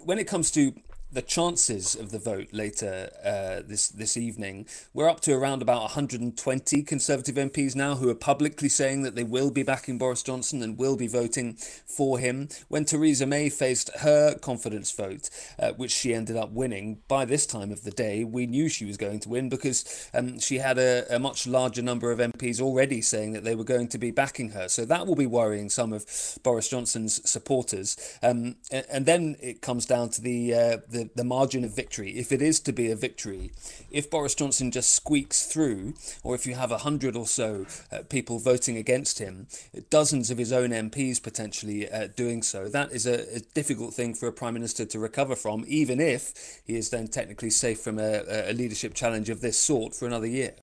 when it comes to the chances of the vote later this evening, we're up to around about 120 Conservative MPs now who are publicly saying that they will be backing Boris Johnson and will be voting for him. When Theresa May faced her confidence vote, which she ended up winning, by this time of the day, we knew she was going to win because she had a much larger number of MPs already saying that they were going to be backing her. So that will be worrying some of Boris Johnson's supporters. And then it comes down to the margin of victory. If it is to be a victory, if Boris Johnson just squeaks through, or if you have 100 or so people voting against him, dozens of his own MPs potentially doing so, that is a difficult thing for a Prime Minister to recover from, even if he is then technically safe from a leadership challenge of this sort for another year.